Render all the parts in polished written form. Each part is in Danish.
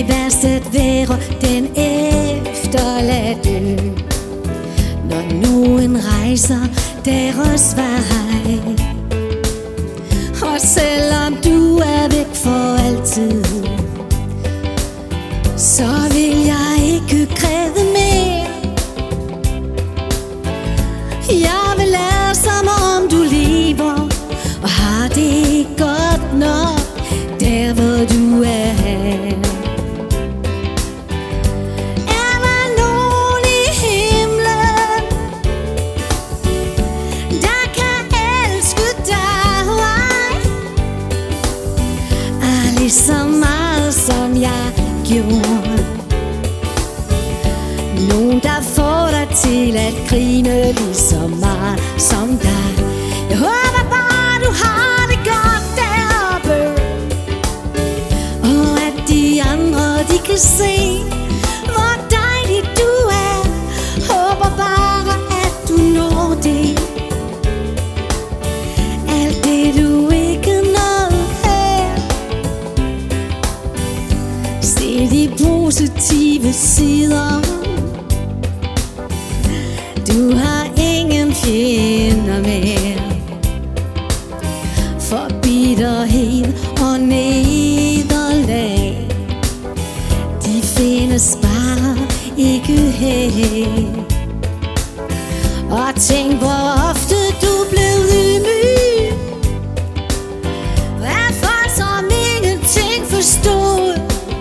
det værst at være den efterladte, når nogen rejser deres vej. Og selvom du er væk for altid, så vil jeg ikke græde mere. Jeg vil lade som om du lever og har det godt nok der hvor du er. Er der nogen i himlen, der kan elske dig lige så meget som jeg gjorde? Nogen der får dig til at grine lige så meget som dig. Jeg håber bare du har det godt deroppe, og at de andre de kan se hvor dejlig du er. Håber bare at du når det, alt det du ikke nåede her. Se de positive sider. Du har ingen fjender mere, for bitterhed og nederlag, de findes bare ikke her. Og tænk hvor ofte du blev ydmyg af folk som ingenting forstod.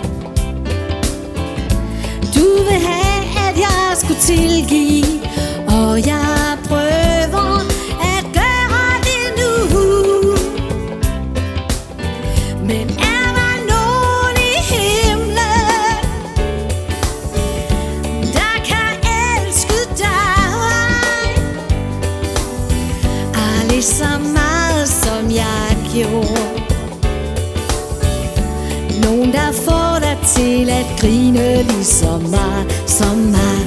Du vil have at jeg skulle tilgive, og jeg prøver at gøre det nu. Men er der nogen i himlen, der kan elske dig lige så meget som jeg gjorde? Nogen der får dig til at grine lige så meget som mig.